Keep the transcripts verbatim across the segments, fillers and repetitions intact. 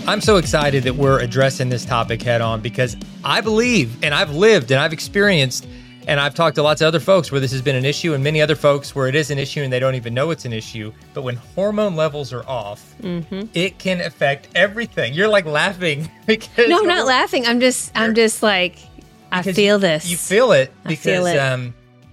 I'm so excited that we're addressing this topic head on because I believe, and I've lived and I've experienced, and I've talked to lots of other folks where this has been an issue, and many other folks where it is an issue and they don't even know it's an issue. But when hormone levels are off, mm-hmm. it can affect everything. You're like laughing because no, I'm not laughing. I'm just, I'm just like, I feel this. You feel it I because, feel it. um,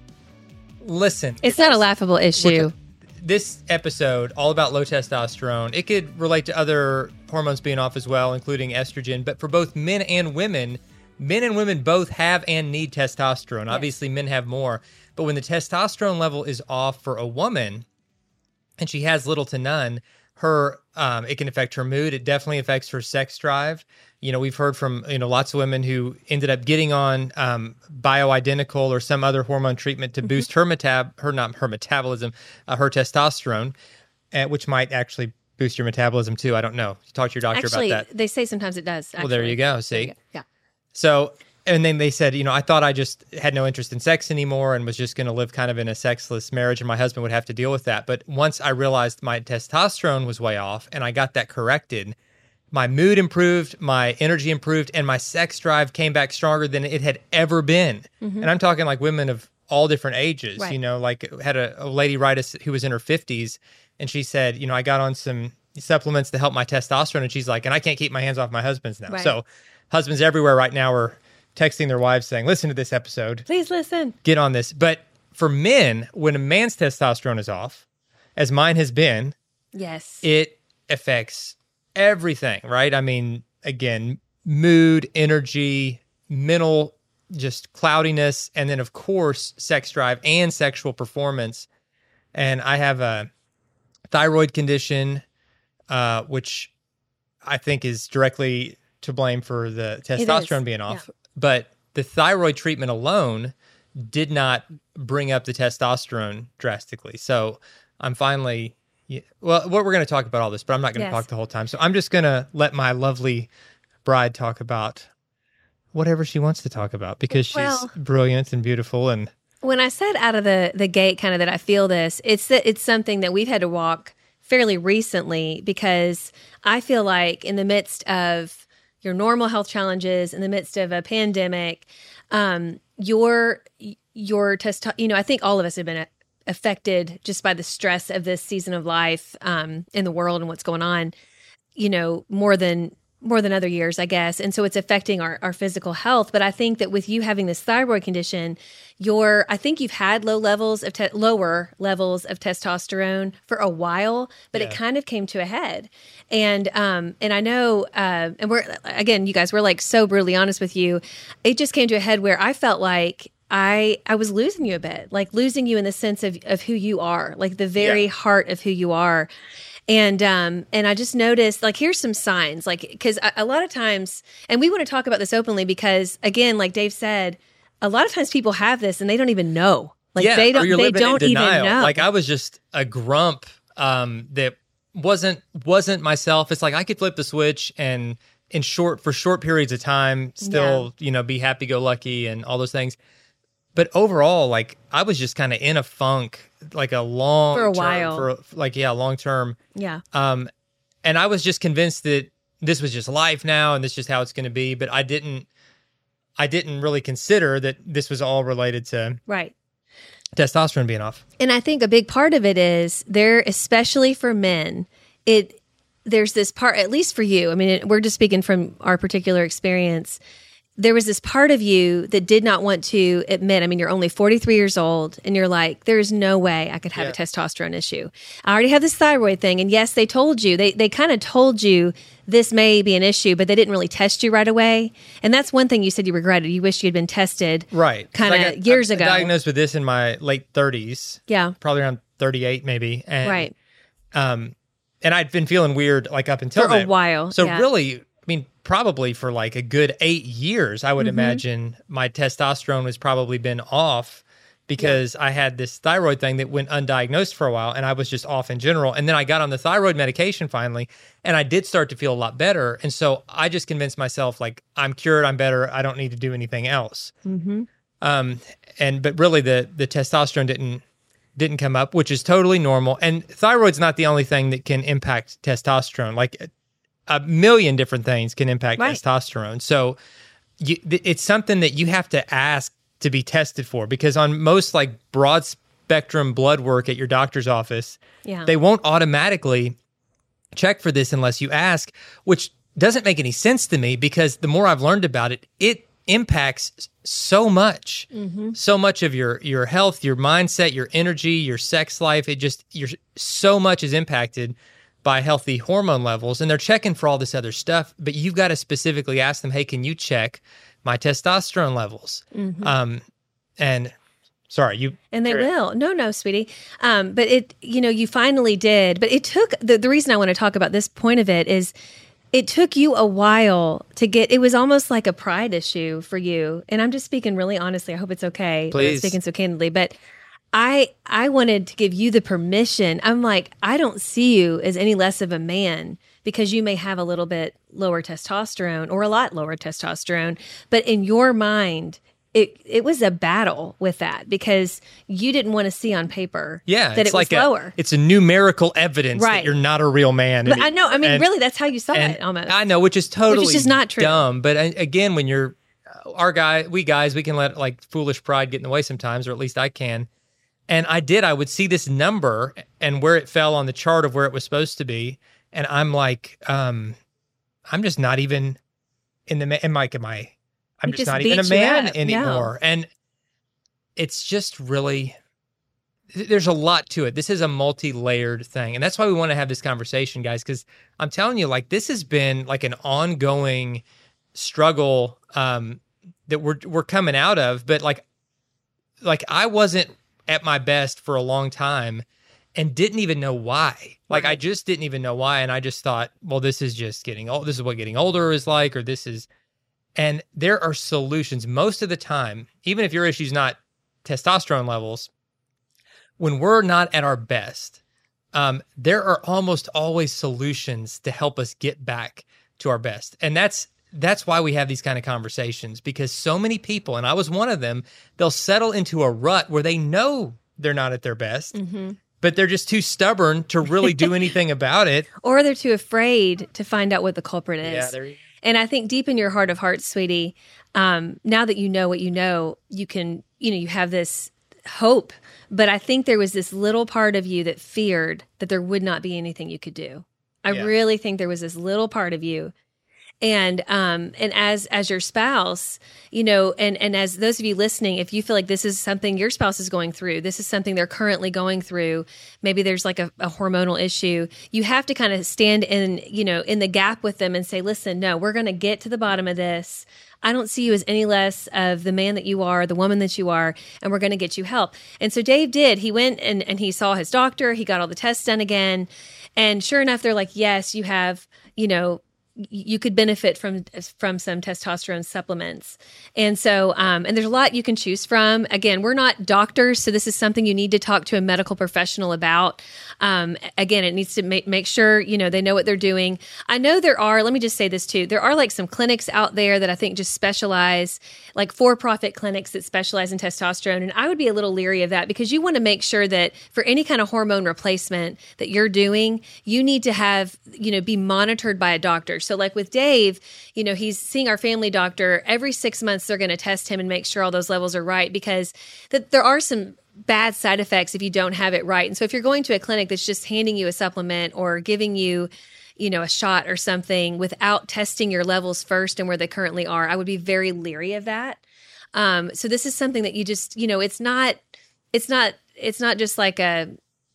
listen, it's not a laughable issue. This episode, all about low testosterone, it could relate to other hormones being off as well, including estrogen. But for both men and women, men and women both have and need testosterone. Yes. Obviously, men have more. But when the testosterone level is off for a woman, and she has little to none, her um, it can affect her mood. It definitely affects her sex drive. You know, we've heard from, you know, lots of women who ended up getting on um, bioidentical or some other hormone treatment to mm-hmm. boost her metab, her not her metabolism, uh, her testosterone, uh, which might actually boost your metabolism too. I don't know. Talk to your doctor actually, about that. They say sometimes it does. Actually. Well, there you go. See, you go. Yeah. So, and then they said, you know, I thought I just had no interest in sex anymore and was just going to live kind of in a sexless marriage, and my husband would have to deal with that. But once I realized my testosterone was way off, and I got that corrected, my mood improved, my energy improved, and my sex drive came back stronger than it had ever been. Mm-hmm. And I'm talking like women of all different ages. Right. You know, like had a, a lady write us who was in her fifties, and she said, you know, I got on some supplements to help my testosterone, and she's like, and I can't keep my hands off my husband's now. Right. So husbands everywhere right now are texting their wives saying, listen to this episode. Please listen. Get on this. But for men, when a man's testosterone is off, as mine has been, yes, it affects everything, right? I mean, again, mood, energy, mental, just cloudiness, and then, of course, sex drive and sexual performance. And I have a thyroid condition, uh, which I think is directly to blame for the testosterone being off. Yeah. But the thyroid treatment alone did not bring up the testosterone drastically. So I'm finally... Yeah. Well, what we're going to talk about all this, but I'm not going to yes. talk the whole time. So I'm just going to let my lovely bride talk about whatever she wants to talk about because she's well, brilliant and beautiful. And when I said out of the, the gate kind of that I feel this, it's that it's something that we've had to walk fairly recently because I feel like in the midst of your normal health challenges, in the midst of a pandemic, um, your your testo- you know, I think all of us have been a, affected just by the stress of this season of life um, in the world and what's going on, you know, more than more than other years, I guess. And so it's affecting our, our physical health. But I think that with you having this thyroid condition, your I think you've had low levels of te- lower levels of testosterone for a while, but yeah. it kind of came to a head. And um, and I know, uh, and we're again, you guys, we're like so brutally honest with you. It just came to a head where I felt like I I was losing you a bit, like losing you in the sense of, of who you are, like the very yeah. heart of who you are. And um and I just noticed, like, here's some signs, like, because a, a lot of times, and we want to talk about this openly because, again, like Dave said, a lot of times people have this and they don't even know. Like yeah, they don't they don't even know. Like I was just a grump um, that wasn't wasn't myself. It's like I could flip the switch and in short for short periods of time still, yeah. you know, be happy go lucky and all those things. But overall, like, I was just kind of in a funk, like a long for a term, while, for like yeah, long term. Yeah. Um, and I was just convinced that this was just life now, and this is just how it's going to be. But I didn't, I didn't really consider that this was all related to right testosterone being off. And I think a big part of it is there, especially for men, it there's this part, at least for you. I mean, it, we're just speaking from our particular experience. There was this part of you that did not want to admit, I mean, you're only forty-three years old and you're like, there's no way I could have yeah. a testosterone issue. I already have this thyroid thing. And yes, they told you, they they kind of told you this may be an issue, but they didn't really test you right away. And that's one thing you said you regretted. You wish you had been tested right. kind of years I, ago. I diagnosed with this in my late thirties. Yeah. Probably around thirty-eight maybe. And, right. Um, and I'd been feeling weird like up until For that. a while. So yeah. really, I mean, probably for like a good eight years, I would mm-hmm. imagine my testosterone has probably been off because yeah. I had this thyroid thing that went undiagnosed for a while and I was just off in general. And then I got on the thyroid medication finally and I did start to feel a lot better. And so I just convinced myself like, I'm cured, I'm better, I don't need to do anything else. Mm-hmm. Um, and, but really the, the testosterone didn't, didn't come up, which is totally normal. And thyroid's not the only thing that can impact testosterone. Like a million different things can impact Right. testosterone. So you, th- it's something that you have to ask to be tested for, because on most like broad spectrum blood work at your doctor's office, Yeah. they won't automatically check for this unless you ask, which doesn't make any sense to me, because the more I've learned about it, it impacts so much, Mm-hmm. so much of your your health, your mindset, your energy, your sex life. It just you're so much is impacted by healthy hormone levels, and they're checking for all this other stuff. But you've got to specifically ask them, "Hey, can you check my testosterone levels?" Mm-hmm. Um, and sorry, you And they will. No, no, sweetie. Um, but it, you know, you finally did. But it took, the, the reason I want to talk about this point of it is it took you a while to get, it was almost like a pride issue for you. And I'm just speaking really honestly. I hope it's okay. that I'm Please. speaking so candidly. But I, I wanted to give you the permission. I'm like, I don't see you as any less of a man because you may have a little bit lower testosterone or a lot lower testosterone. But in your mind, It it was a battle with that because you didn't want to see on paper yeah, that it's it was like a, lower. it's a numerical evidence that Right. you're not a real man. But And- I know, I mean, and- really, that's how you saw And it almost. I know, which is totally just not true. dumb. But uh, again, when you're our guy, we guys, we can let like foolish pride get in the way sometimes, or at least I can. And I did. I would see this number and where it fell on the chart of where it was supposed to be, and I'm like, um, I'm just not even in the. ma- Am I? Am I? I'm It just just not even a beats you man up. anymore. And it's just really. There's a lot to it. This is a multi-layered thing. And that's why we want to have this conversation, guys, because I'm telling you, like, this has been like an ongoing struggle um, that we're we're coming out of. But like, like I wasn't at my best for a long time and didn't even know why. Like, I just didn't even know why. And I just thought, well, this is just getting old. This is what getting older is like, or this is, and there are solutions most of the time, even if your issue's not testosterone levels. When we're not at our best, um, there are almost always solutions to help us get back to our best. And that's that's why we have these kind of conversations, because so many people, and I was one of them, they'll settle into a rut where they know they're not at their best, Mm-hmm. but they're just too stubborn to really do anything about it. Or they're too afraid to find out what the culprit is. Yeah, there you And I think deep in your heart of hearts, sweetie, um, now that you know what you know, you can, you know, you have this hope. But I think there was this little part of you that feared that there would not be anything you could do. I Yeah. really think there was this little part of you. And um and as as your spouse, you know, and and as those of you listening, if you feel like this is something your spouse is going through, this is something they're currently going through, maybe there's like a, a hormonal issue, you have to kind of stand in, you know, in the gap with them and say, listen, no, we're going to get to the bottom of this. I don't see you as any less of the man that you are, the woman that you are, and we're going to get you help. And so Dave did. He went and, and he saw his doctor. He got all the tests done again. And sure enough, they're like, yes, you have, you know, you could benefit from from some testosterone supplements. And so, um, and there's a lot you can choose from. Again, we're not doctors, so this is something you need to talk to a medical professional about. Um, again, it needs to make, make sure, you know, they know what they're doing. I know there are, let me just say this too, there are like some clinics out there that I think just specialize, like for-profit clinics that specialize in testosterone. And I would be a little leery of that because you want to make sure that for any kind of hormone replacement that you're doing, you need to have, you know, be monitored by a doctor. So like with Dave, you know, he's seeing our family doctor every six months. They're going to test him and make sure all those levels are right, because that there are some bad side effects if you don't have it right. And so if you're going to a clinic that's just handing you a supplement or giving you, you know, a shot or something without testing your levels first and where they currently are, I would be very leery of that. Um, so this is something that you just, you know, it's not, it's not, it's not just like a,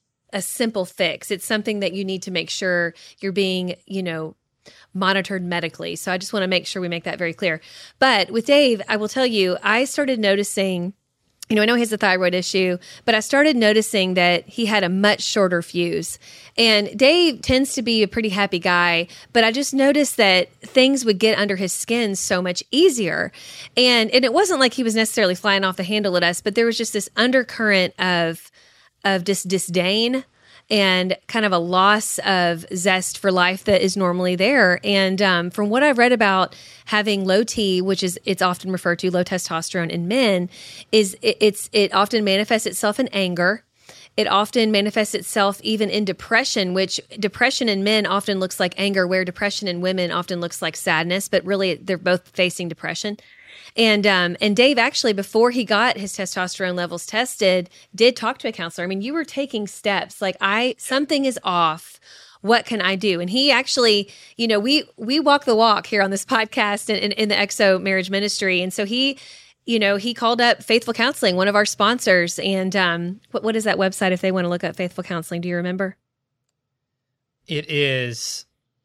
a simple fix. It's something that you need to make sure you're being, you know, monitored medically. So I just want to make sure we make that very clear. But with Dave, I will tell you, I started noticing, you know, I know he has a thyroid issue, but I started noticing that he had a much shorter fuse. And Dave tends to be a pretty happy guy, but I just noticed that things would get under his skin so much easier. And and it wasn't like he was necessarily flying off the handle at us, but there was just this undercurrent of of just disdain and kind of a loss of zest for life that is normally there. And um, from what I've read about having low T, which is it's often referred to low testosterone in men, is it, it's it often manifests itself in anger. It often manifests itself even in depression, which depression in men often looks like anger, where depression in women often looks like sadness, but really they're both facing depression. And um, and Dave actually, before he got his testosterone levels tested, did talk to a counselor. I mean, you were taking steps like, I something is off. What can I do? And he actually, you know, we we walk the walk here on this podcast and in, in the Exo Marriage Ministry. And so he, you know, he called up Faithful Counseling, one of our sponsors. And um, what what is that website if they want to look up Faithful Counseling? Do you remember? It is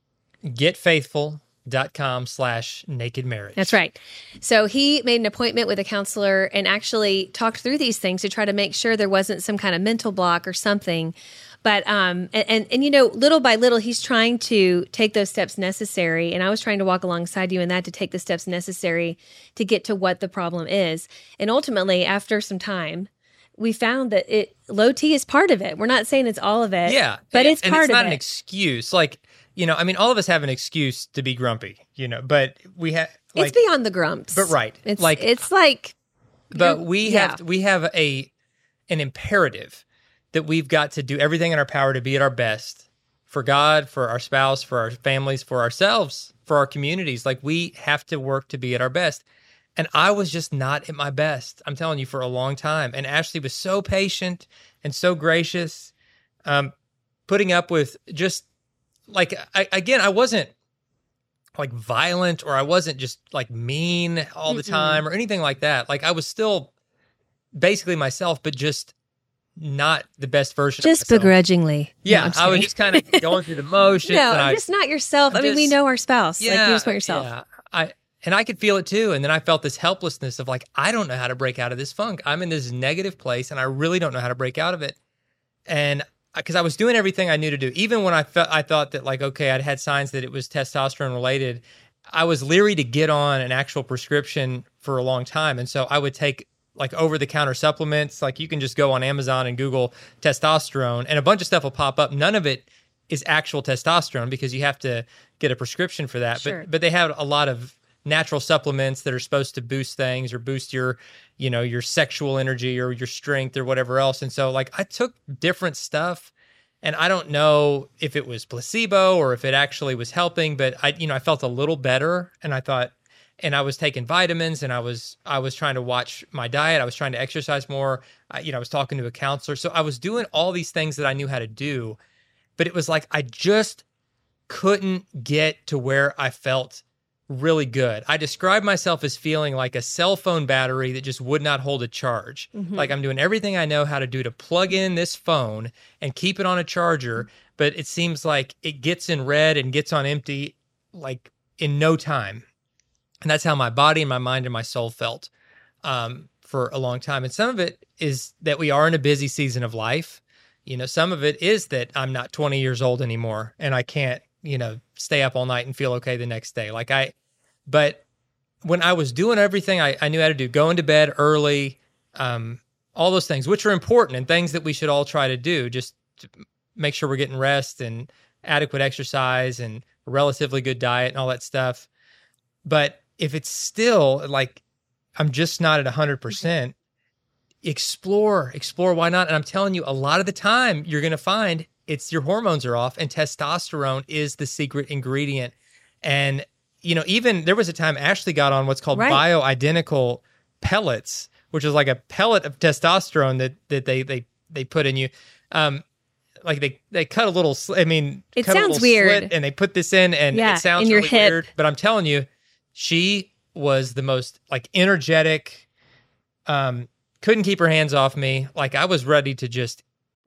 getfaithful.com slash naked marriage. That's right. So he made an appointment with a counselor and actually talked through these things to try to make sure there wasn't some kind of mental block or something. But, um, and, and, and, you know, little by little, he's trying to take those steps necessary. And I was trying to walk alongside you in that to take the steps necessary to get to what the problem is. And ultimately, after some time, we found that it low T is part of it. We're not saying it's all of it. Yeah. But it's and part it's of it. not an excuse. Like, you know, I mean, all of us have an excuse to be grumpy, you know, but we have, like, it's beyond the grumps. But right. It's like, it's like, but we yeah. have, we have a, an imperative that we've got to do everything in our power to be at our best for God, for our spouse, for our families, for ourselves, for our communities. Like, we have to work to be at our best. And I was just not at my best, I'm telling you, for a long time. And Ashley was so patient and so gracious, um, putting up with just like, I, again, I wasn't like violent, or I wasn't just like mean all the Mm-mm. time or anything like that. Like, I was still basically myself, but just not the best version just of myself. begrudgingly. Yeah, No, I'm just I was kidding. just kind of going through the motions. No, and I'm I, just not yourself. I'm I mean, we just- know our spouse. yeah, like, you just want yourself. Yeah, I and I could feel it too. And then I felt this helplessness of like, I don't know how to break out of this funk. I'm in this negative place, and I really don't know how to break out of it. And because I was doing everything I knew to do, even when I felt I thought that like, okay, I'd had signs that it was testosterone related, I was leery to get on an actual prescription for a long time. And so I would take like over-the-counter supplements. Like, you can just go on Amazon and Google testosterone, and a bunch of stuff will pop up. None of it is actual testosterone because you have to get a prescription for that. Sure. But but they have a lot of natural supplements that are supposed to boost things or boost your, you know, your sexual energy or your strength or whatever else. And so like, I took different stuff, and I don't know if it was placebo or if it actually was helping, but I, you know, I felt a little better, and I thought, and I was taking vitamins, and I was, I was trying to watch my diet. I was trying to exercise more. I, you know, I was talking to a counselor. So I was doing all these things that I knew how to do, but it was like, I just couldn't get to where I felt really good. I described myself as feeling like a cell phone battery that just would not hold a charge. Mm-hmm. Like, I'm doing everything I know how to do to plug in this phone and keep it on a charger, but it seems like it gets in red and gets on empty like in no time. And that's how my body and my mind and my soul felt um, for a long time. And some of it is that we are in a busy season of life. You know, some of it is that I'm not twenty years old anymore, and I can't, you know, stay up all night and feel okay the next day. Like I, but when I was doing everything I, I knew how to do, going to bed early, um, all those things, which are important and things that we should all try to do, just to make sure we're getting rest and adequate exercise and a relatively good diet and all that stuff. But if it's still like, I'm just not at one hundred percent, explore, explore, why not? And I'm telling you, a lot of the time you're going to find it's your hormones are off, and testosterone is the secret ingredient. And, you know, even there was a time Ashley got on what's called Right. bioidentical pellets, which is like a pellet of testosterone that, that they, they, they put in you. Um, like they, they cut a little, sl- I mean, It cut a sounds little weird. slit, and they put this in, and Yeah, it sounds in your really hip. weird, but I'm telling you, she was the most like energetic, um, couldn't keep her hands off me. Like, I was ready to just.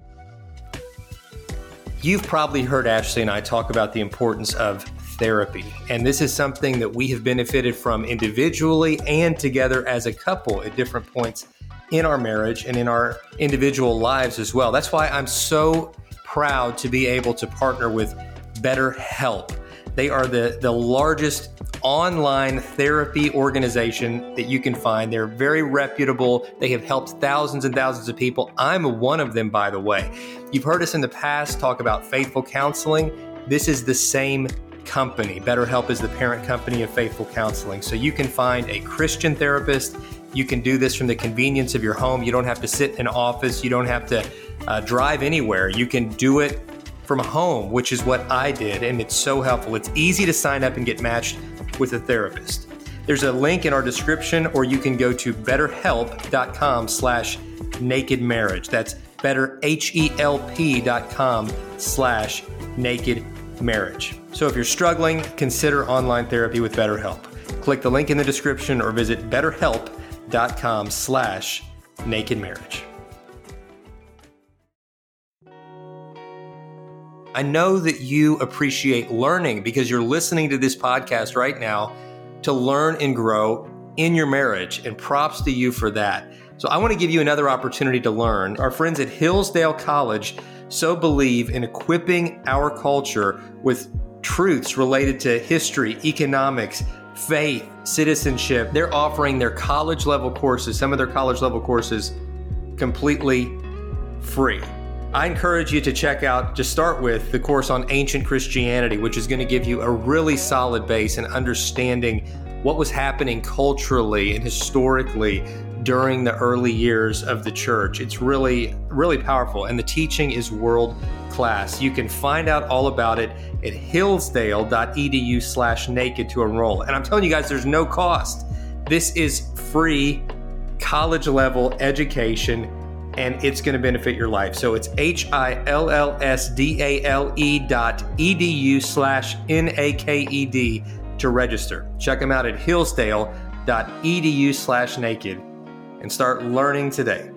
You've probably heard Ashley and I talk about the importance of therapy. And this is something that we have benefited from individually and together as a couple at different points in our marriage and in our individual lives as well. That's why I'm so proud to be able to partner with BetterHelp. They are the, the largest online therapy organization that you can find. They're very reputable. They have helped thousands and thousands of people. I'm one of them, by the way. You've heard us in the past talk about Faithful Counseling. This is the same company. BetterHelp is the parent company of Faithful Counseling. So you can find a Christian therapist. You can do this from the convenience of your home. You don't have to sit in an office. You don't have to uh, drive anywhere. You can do it from home, which is what I did, and it's so helpful. It's easy to sign up and get matched with a therapist. There's a link in our description, or you can go to betterhelp.com slash naked marriage. That's better, H-E-L-P dot com slash naked marriage. So if you're struggling, consider online therapy with BetterHelp. Click the link in the description or visit betterhelp.com slash naked marriage. I know that you appreciate learning because you're listening to this podcast right now to learn and grow in your marriage, and props to you for that. So I want to give you another opportunity to learn. Our friends at Hillsdale College so believe in equipping our culture with truths related to history, economics, faith, citizenship. They're offering their college level courses, some of their college level courses, completely free. I encourage you to check out, to start with, the course on ancient Christianity, which is going to give you a really solid base in understanding what was happening culturally and historically during the early years of the church. It's really, really powerful, and the teaching is world class. You can find out all about it at hillsdale.edu slash naked to enroll. And I'm telling you guys, there's no cost. This is free college level education, and it's going to benefit your life. So it's H-I-L-L-S-D-A-L-E dot E-D-U slash N-A-K-E-D to register. Check them out at hillsdale.edu slash naked and start learning today.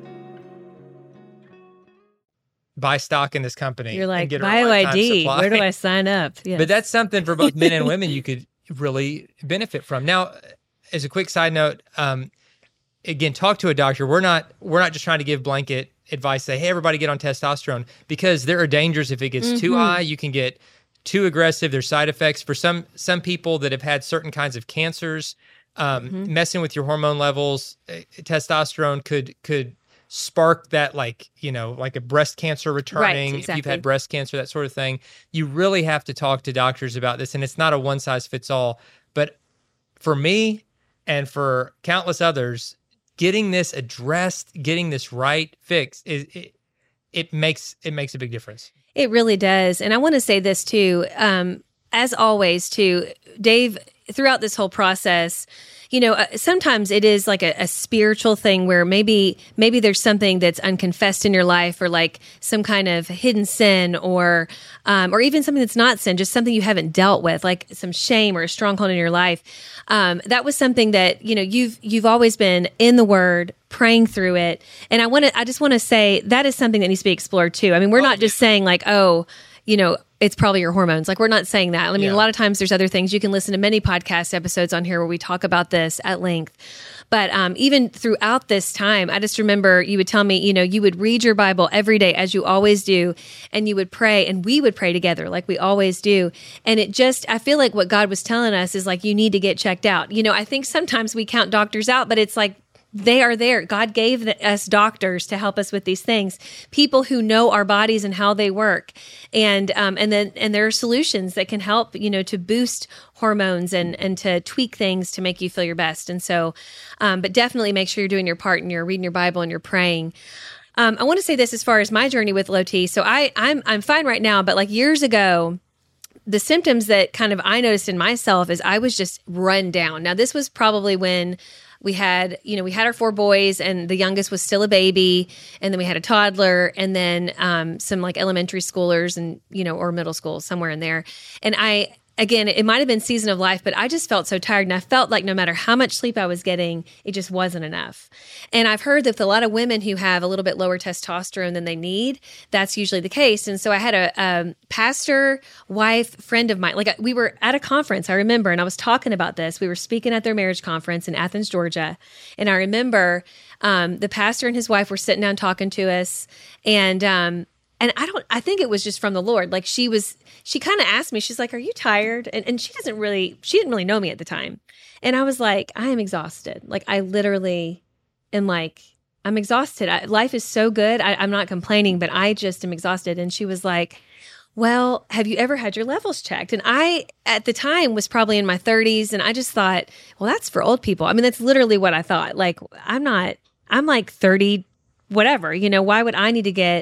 Buy stock in this company. You're like, get bio I D, where do I sign up? Yes. But that's something for both men and women you could really benefit from. Now, as a quick side note, um, again, talk to a doctor. We're not we're not just trying to give blanket advice, say, hey, everybody get on testosterone, because there are dangers if it gets mm-hmm. too high. You can get too aggressive. There's side effects. For some some people that have had certain kinds of cancers, um, mm-hmm. messing with your hormone levels, uh, testosterone could could spark that, like, you know, like a breast cancer returning, right, exactly. If you've had breast cancer, that sort of thing. You really have to talk to doctors about this, and it's not a one size fits all. But for me and for countless others, getting this addressed, getting this right, fixed, is it, it makes it makes a big difference. It really does. And I want to say this too, um, as always, too, Dave, throughout this whole process, you know, uh, sometimes it is like a, a spiritual thing where maybe maybe there's something that's unconfessed in your life, or like some kind of hidden sin, or um, or even something that's not sin, just something you haven't dealt with, like some shame or a stronghold in your life. Um, that was something that, you know, you've you've always been in the Word, praying through it. And I want to I just want to say that is something that needs to be explored too. I mean, we're oh, not just yeah. saying like, oh, you know, it's probably your hormones. Like, we're not saying that. I mean, yeah. a lot of times there's other things. You can listen to many podcast episodes on here where we talk about this at length. But um, even throughout this time, I just remember you would tell me, you know, you would read your Bible every day, as you always do, and you would pray, and we would pray together like we always do. And it just, I feel like what God was telling us is like, you need to get checked out. You know, I think sometimes we count doctors out, but it's like, they are there. God gave us doctors to help us with these things, people who know our bodies and how they work, and um, and then and there are solutions that can help, you know, to boost hormones and and to tweak things to make you feel your best. And so, um, but definitely make sure you're doing your part and you're reading your Bible and you're praying. Um, I want to say this as far as my journey with low T. So I I'm I'm fine right now, but like years ago, the symptoms that kind of I noticed in myself is I was just run down. Now, this was probably when we had, you know, we had our four boys, and the youngest was still a baby, and then we had a toddler, and then um, some like elementary schoolers, and, you know, or middle school, somewhere in there. And I, again, it might have been season of life, but I just felt so tired, and I felt like no matter how much sleep I was getting, it just wasn't enough. And I've heard that with a lot of women who have a little bit lower testosterone than they need, that's usually the case. And so I had a, a pastor wife friend of mine, like we were at a conference, I remember, and I was talking about this. We were speaking at their marriage conference in Athens, Georgia. And I remember um, the pastor and his wife were sitting down talking to us, and um, And I don't, I think it was just from the Lord. Like she was, she kind of asked me, she's like, are you tired? And and she doesn't really, she didn't really know me at the time. And I was like, I am exhausted. Like I literally am like, I'm exhausted. I, life is so good. I, I'm not complaining, but I just am exhausted. And she was like, well, have you ever had your levels checked? And I, at the time, was probably in my thirties. And I just thought, well, that's for old people. I mean, that's literally what I thought. Like, I'm not, I'm like thirty, whatever, you know, why would I need to get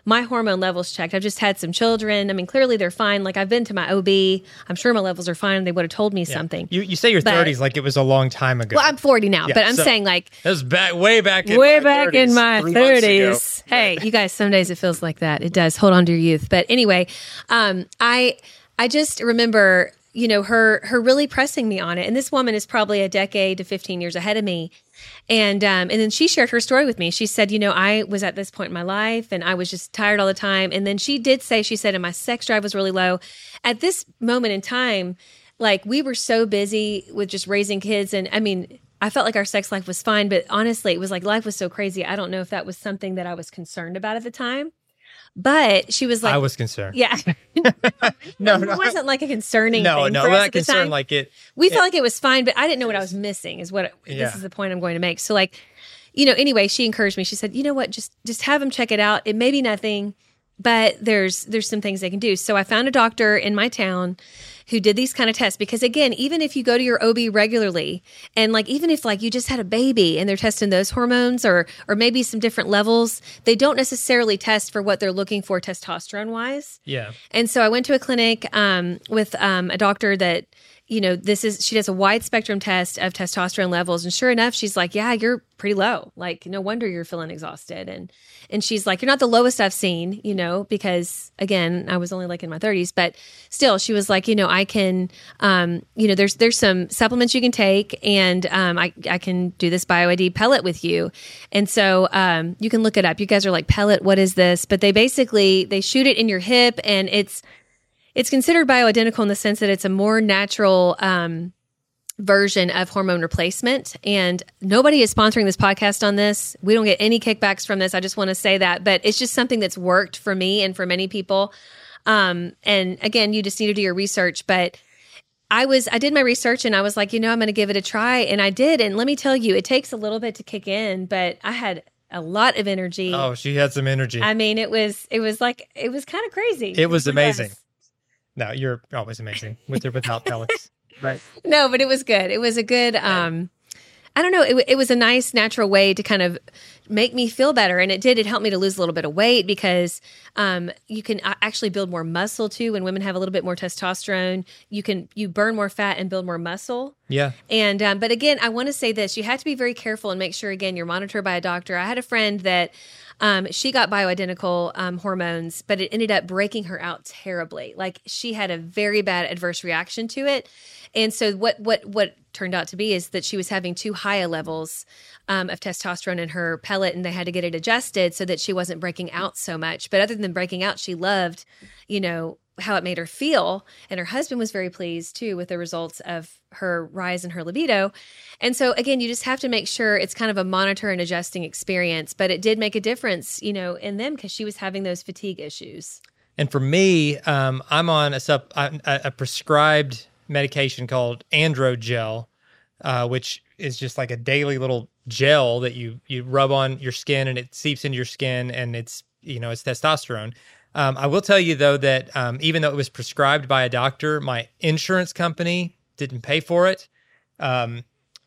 my hormone levels checked. I've just had some children. I mean, clearly they're fine. Like I've been to my O B. I'm sure my levels are fine. They would have told me Yeah. something. You you say your But- thirties like it was a long time ago. Well, I'm forty now, Yeah, but I'm so- saying like that was back way back in way my back thirties, in my three months ago. thirties. Hey, you guys, some days it feels like that. It does. Hold on to your youth. But anyway, um, I I just remember, you know, her her really pressing me on it. And this woman is probably a decade to fifteen years ahead of me. And um, and then she shared her story with me. She said, you know, I was at this point in my life and I was just tired all the time. And then she did say, she said, and my sex drive was really low. At this moment in time, like we were so busy with just raising kids. And I mean, I felt like our sex life was fine, but honestly, it was like life was so crazy. I don't know if that was something that I was concerned about at the time. But she was like, I was concerned. yeah, No, it no. wasn't like a concerning No, thing no, for we're us not at the concerned time. like it. We felt like it was fine, but I didn't know what I was missing. Is what Yeah. this is the point I'm going to make. So, like, you know, anyway, she encouraged me. She said, you know what, just just have them check it out. It may be nothing, but there's there's some things they can do. So I found a doctor in my town who did these kind of tests because again, even if you go to your O B regularly and like even if like you just had a baby and they're testing those hormones or or maybe some different levels, they don't necessarily test for what they're looking for testosterone wise. Yeah. And so I went to a clinic um, with um, a doctor that, you know, this is, she does a wide spectrum test of testosterone levels. And sure enough, she's like, yeah, you're pretty low. Like, no wonder you're feeling exhausted. And, and she's like, you're not the lowest I've seen, you know, because again, I was only like in my thirties, but still she was like, you know, I can, um, you know, there's, there's some supplements you can take and um, I, I can do this BioID pellet with you. And so um, you can look it up. You guys are like, pellet, what is this? But they basically, they shoot it in your hip and it's, It's considered bioidentical in the sense that it's a more natural um, version of hormone replacement. And nobody is sponsoring this podcast on this. We don't get any kickbacks from this. I just want to say that. But it's just something that's worked for me and for many people. Um, and again, you just need to do your research. But I was, I did my research and I was like, you know, I'm going to give it a try. And I did. And let me tell you, it takes a little bit to kick in, but I had a lot of energy. Oh, she had some energy. I mean, it was, it was like, it was kind of crazy. It was amazing. Yes. No, you're always amazing with or without pellets. Right. No, but it was good. It was a good, um, I don't know. It, it was a nice natural way to kind of make me feel better. And it did. It helped me to lose a little bit of weight because um, you can a- actually build more muscle too. When women have a little bit more testosterone, you can, you burn more fat and build more muscle. Yeah. And, um, but again, I want to say this, you have to be very careful and make sure, again, you're monitored by a doctor. I had a friend that, um, she got bioidentical, um, hormones, but it ended up breaking her out terribly. Like she had a very bad adverse reaction to it. And so what, what, what turned out to be is that she was having too high a levels, um, of testosterone in her pellet and they had to get it adjusted so that she wasn't breaking out so much. But other than breaking out, she loved, you know, how it made her feel. And her husband was very pleased too with the results of her rise in her libido. And so again, you just have to make sure it's kind of a monitor and adjusting experience, but it did make a difference, you know, in them because she was having those fatigue issues. And for me, um, I'm on a, sub, a, a prescribed medication called Androgel, uh, which is just like a daily little gel that you you rub on your skin and it seeps into your skin and it's, you know, it's testosterone. Um, I will tell you, though, that um, even though it was prescribed by a doctor, my insurance company didn't pay for it. Um,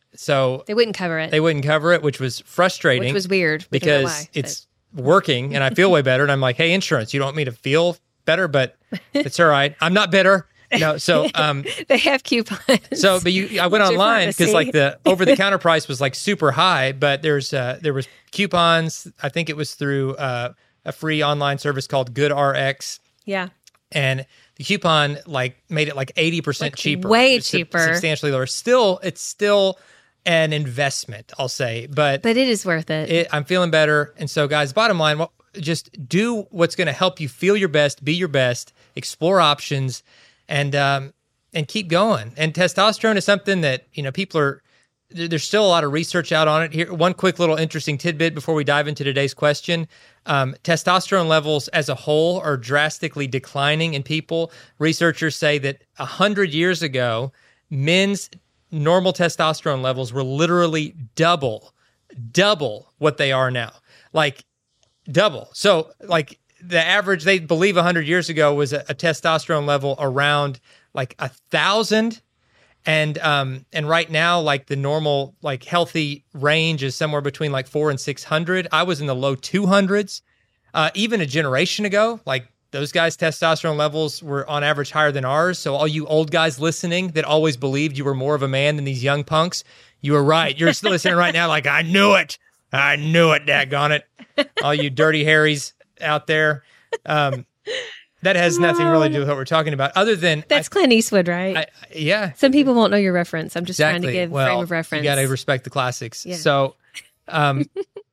so They wouldn't cover it, they wouldn't cover it, which was frustrating. which was weird. We don't know because why, it's working and I feel way better. And I'm like, hey, insurance, you don't want me to feel better, but it's all right. I'm not bitter. No, so um, but they have coupons. so, but you, I went What's your online because pharmacy? like the over the counter price was like super high, but there's uh, there was coupons. I think it was through uh, a free online service called GoodRx, Yeah. and the coupon like made it like eighty percent Like, cheaper, way It's sub- cheaper. substantially lower. Still, it's still an investment, I'll say, but, But it is worth it. it, I'm feeling better. And so, guys, bottom line, what, just do what's going to help you feel your best, be your best, explore options, and um, and keep going. And testosterone is something that, you know, people are, there- there's still a lot of research out on it. Here, one quick little interesting tidbit before we dive into today's question. Um, testosterone levels as a whole are drastically declining in people. Researchers say that one hundred years ago, men's normal testosterone levels were literally double, double what they are now. Like, double. So, like, the average, they believe one hundred years ago was a, a testosterone level around like a thousand. And um and right now, like the normal, like healthy range is somewhere between like four and six hundred. I was in the low two hundreds. Uh, even a generation ago, like those guys' testosterone levels were on average higher than ours. So all you old guys listening that always believed you were more of a man than these young punks, you were right. You're still listening right now like, I knew it. I knew it, daggone it. All you dirty Harrys out there. Um, that has nothing really to do with what we're talking about other than... That's I, Clint Eastwood, right? I, yeah. Some people won't know your reference. I'm just Exactly. trying to give well, frame of reference. You got to respect the classics. Yeah. So um,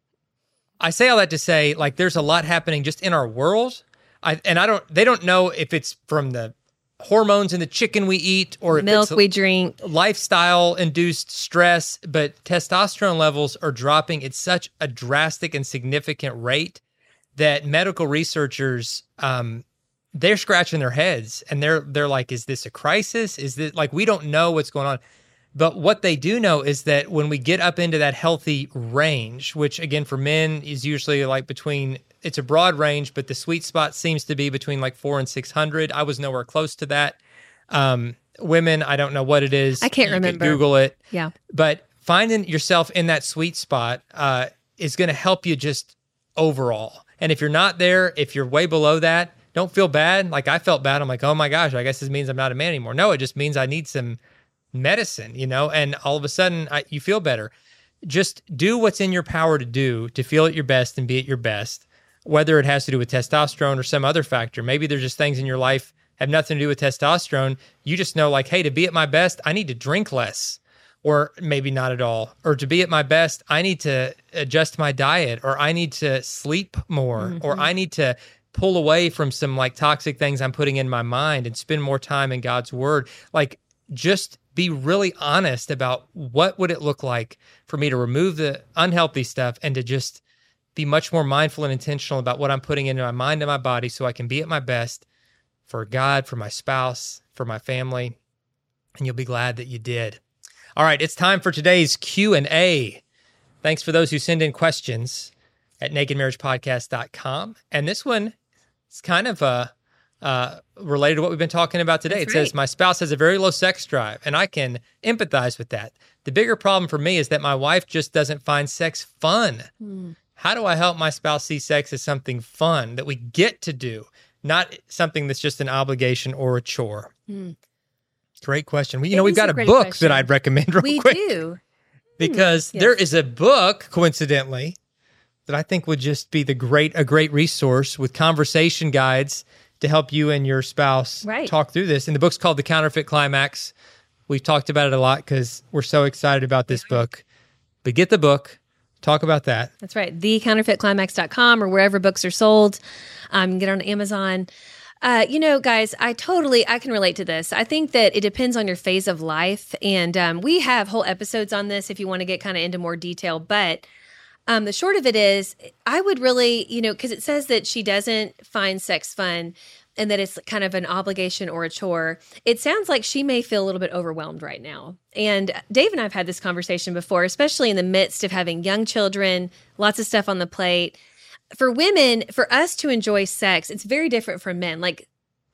I say all that to say, like, there's a lot happening just in our world. I, and I don't, they don't know if it's from the hormones in the chicken we eat or if milk it's we drink, lifestyle induced stress, but testosterone levels are dropping at such a drastic and significant rate that medical researchers, um, they're scratching their heads and they're, they're like, is this a crisis? Is this like, we don't know what's going on. But what they do know is that when we get up into that healthy range, which again, for men is usually like between, it's a broad range, but the sweet spot seems to be between like four and six hundred. I was nowhere close to that. Um, women, I don't know what it is. I can't you remember. Can Google it. Yeah. But finding yourself in that sweet spot uh, is going to help you just overall. And if you're not there, if you're way below that, don't feel bad. Like I felt bad. I'm like, oh my gosh, I guess this means I'm not a man anymore. No, it just means I need some medicine, you know, and all of a sudden I, you feel better. Just do what's in your power to do to feel at your best and be at your best, whether it has to do with testosterone or some other factor. Maybe there's just things in your life have nothing to do with testosterone. You just know like, hey, to be at my best, I need to drink less, or maybe not at all. Or to be at my best, I need to adjust my diet, or I need to sleep more, mm-hmm. or I need to pull away from some like toxic things I'm putting in my mind and spend more time in God's word. Like just be really honest about what would it look like for me to remove the unhealthy stuff and to just be much more mindful and intentional about what I'm putting into my mind and my body so I can be at my best for God, for my spouse, for my family, and you'll be glad that you did. All right, it's time for today's Q and A. Thanks for those who send in questions at naked marriage podcast dot com. And this one is kind of uh, uh, related to what we've been talking about today. That's it right. says, my spouse has a very low sex drive, and I can empathize with that. The bigger problem for me is that my wife just doesn't find sex fun. Hmm. How do I help my spouse see sex as something fun that we get to do, not something that's just an obligation or a chore? Hmm. Great question. We, you it know, we've got a, a book question. that I'd recommend real we quick. We do. Because hmm. yes. there is a book, coincidentally, that I think would just be the great a great resource with conversation guides to help you and your spouse right. talk through this. And the book's called The Counterfeit Climax. We've talked about it a lot because we're so excited about this book. But get the book. Talk about that. That's right. the counterfeit climax dot com or wherever books are sold. Um, get on Amazon. Uh, you know, guys, I totally, I can relate to this. I think that it depends on your phase of life. And um, we have whole episodes on this if you want to get kind of into more detail. But um, the short of it is, I would really, you know, because it says that she doesn't find sex fun and that it's kind of an obligation or a chore. It sounds like she may feel a little bit overwhelmed right now. And Dave and I have had this conversation before, especially in the midst of having young children, lots of stuff on the plate. For women, for us to enjoy sex, it's very different from men. Like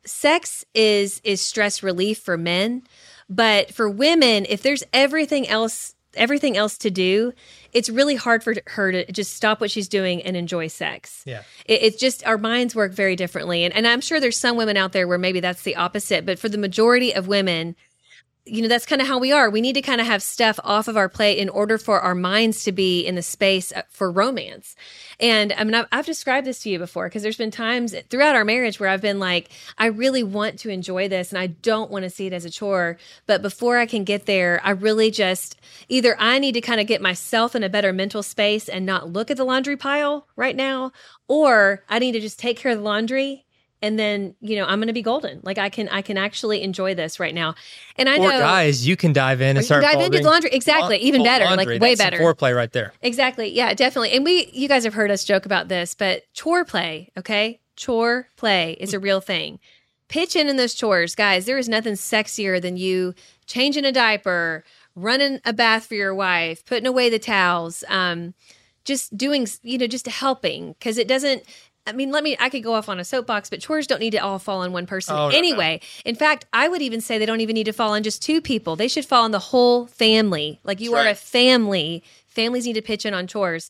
sex is is stress relief for men, but for women, if there's everything else everything else to do, it's really hard for her to just stop what she's doing and enjoy sex. Yeah, it, it's just our minds work very differently, and and I'm sure there's some women out there where maybe that's the opposite. But for the majority of women, you know, that's kind of how we are. We need to kind of have stuff off of our plate in order for our minds to be in the space for romance. And I mean, I've, I've described this to you before because there's been times throughout our marriage where I've been like, I really want to enjoy this and I don't want to see it as a chore. But before I can get there, I really just either I need to kind of get myself in a better mental space and not look at the laundry pile right now, or I need to just take care of the laundry. And then, you know, I'm going to be golden. Like I can, I can actually enjoy this right now. And I or know, guys, you can dive in and start dive into the laundry. Exactly, even better, laundry. like way That's better. Some foreplay right there. Exactly, yeah, definitely. And we, you guys have heard us joke about this, but chore play, okay, chore play is a real thing. Pitch in in those chores, guys. There is nothing sexier than you changing a diaper, running a bath for your wife, putting away the towels, um, just doing, you know, just helping because it doesn't. I mean, let me, I could go off on a soapbox, but chores don't need to all fall on one person oh, anyway. No. In fact, I would even say they don't even need to fall on just two people. They should fall on the whole family. Like you That's are right. a family. Families need to pitch in on chores.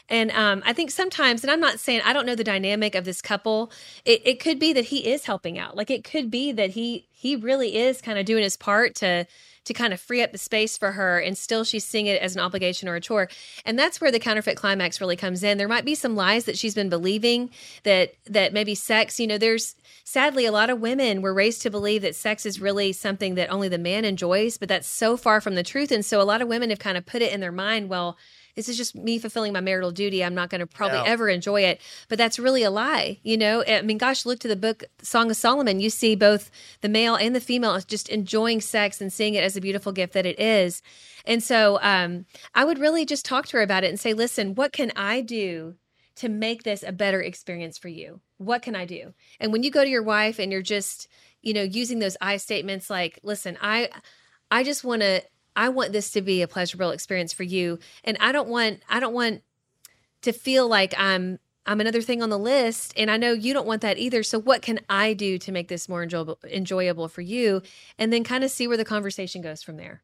And um, I think sometimes, and I'm not saying, I don't know the dynamic of this couple. It, it could be that he is helping out. Like it could be that he he really is kind of doing his part to to kind of free up the space for her, and still she's seeing it as an obligation or a chore. And that's where the counterfeit climax really comes in. There might be some lies that she's been believing that that maybe sex, you know, there's sadly a lot of women were raised to believe that sex is really something that only the man enjoys, but that's so far from the truth. And so a lot of women have kind of put it in their mind, well, this is just me fulfilling my marital duty. I'm not going to probably No. ever enjoy it. But that's really a lie. You know, I mean, gosh, look to the book Song of Solomon. You see both the male and the female just enjoying sex and seeing it as a beautiful gift that it is. And so um, I would really just talk to her about it and say, listen, what can I do to make this a better experience for you? What can I do? And when you go to your wife and you're just, you know, using those I statements like, listen, I, I just want to, I want this to be a pleasurable experience for you. And I don't want, I don't want to feel like I'm, I'm another thing on the list. And I know you don't want that either. So what can I do to make this more enjoyable, enjoyable for you? And then kind of see where the conversation goes from there.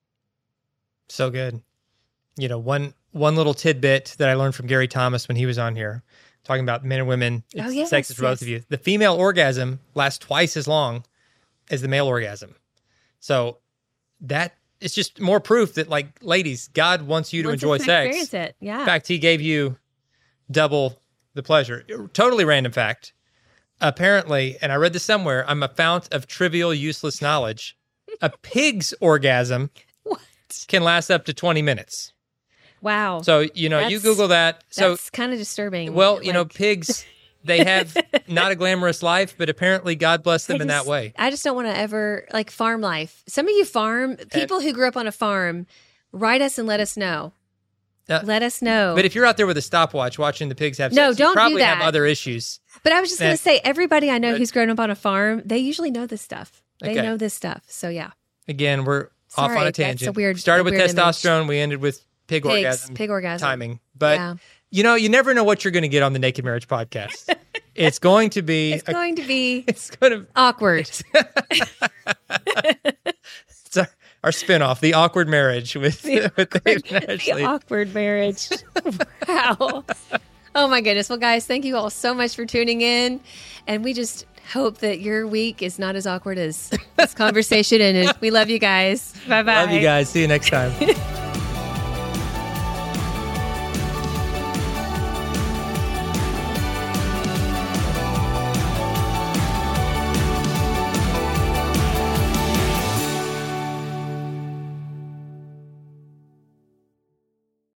So good. You know, one, one little tidbit that I learned from Gary Thomas when he was on here, talking about men and women, it's Oh, yes, sex is for both yes. of you. The female orgasm lasts twice as long as the male orgasm. So that it's just more proof that, like, ladies, God wants you to Once enjoy it's sex. Experience it. Yeah. In fact, he gave you double the pleasure. Totally random fact. Apparently, and I read this somewhere, I'm a fount of trivial, useless knowledge. A pig's orgasm What? can last up to twenty minutes. Wow. So, you know, you That's- Google that. So, That's kind of disturbing. well, you know, Like- pigs, they have not a glamorous life, but apparently God blessed them I in just- that way. I just don't want to ever, like, farm life. Some of you farm, people who grew up on a farm, write us and let us know. Uh, let us know. But if you're out there with a stopwatch watching the pigs have sex, No, you don't do probably have that. other issues. But I was just going that- to say, everybody I know but- who's grown up on a farm, they usually know this stuff. They Okay. know this stuff. So, yeah. Again, we're off Sorry, on a that's a tangent. weird- Started a with weird image. testosterone. We ended with pig Pigs, orgasm. pig orgasm. Timing. But, Yeah. you know, you never know what you're going to get on the Naked Marriage podcast. It's going to be... It's a- going to be it's going to... awkward. It's our, our spinoff, The Awkward Marriage with, with Dave and The Ashley. awkward marriage. Wow. Oh, my goodness. Well, guys, thank you all so much for tuning in. And we just hope that your week is not as awkward as this conversation. And we love you guys. Bye-bye. Love you guys. See you next time.